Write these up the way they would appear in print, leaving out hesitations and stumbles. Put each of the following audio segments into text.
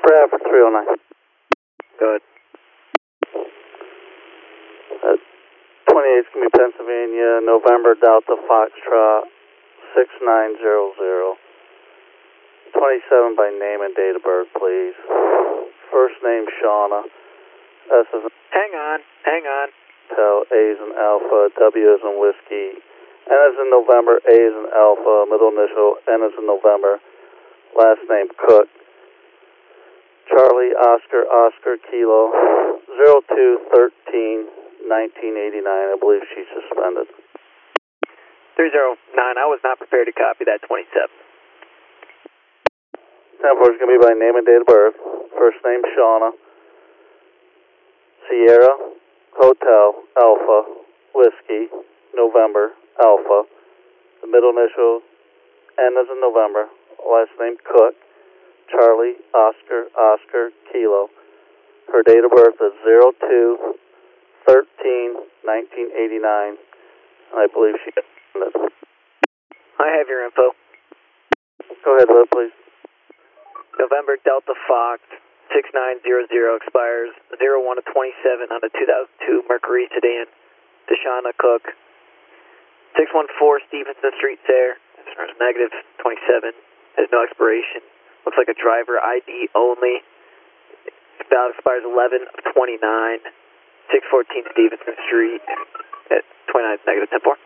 Bradford 309. Good. 28th Commute, Pennsylvania, November Delta Foxtrot 6900. 27 by name and date of birth, please. First name Shauna. S as in Hang on. Hotel, A as in Alpha, W as in Whiskey, N as in November, A as in Alpha, middle initial, N as in November, last name Cook. Charlie Oscar Kilo 02/13/1989. I believe she's suspended. 309. I was not prepared to copy that 27. 10-4 is going to be by name and date of birth. First name Shauna. Sierra Hotel Alpha Whiskey November Alpha. The middle initial N as in November. Last name Cook. Charlie Oscar Kilo. Her date of birth is 02/13/1989. And I believe she got suspended. I have your info. Go ahead, Liv, please. November Delta Fox 6900 expires 01/27 on a 2002 Mercury sedan. Deshauna Cook. 614 Stevenson Street, Sayre. Negative 27. Has no expiration. Looks like a driver ID only. Valid expires 11/29. 614 Stevenson Street at 29 negative 10-4.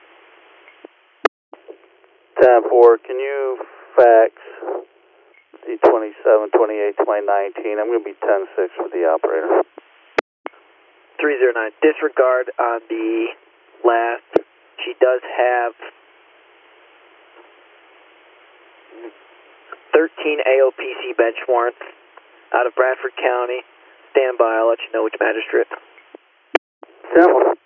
10-4, can you fax the 27/28/2019? I'm going to be 10-6 with the operator. 309. Disregard on the last. She does have 13 AOPC bench warrants out of Bradford County. Stand by, I'll let you know which magistrate. 10-4.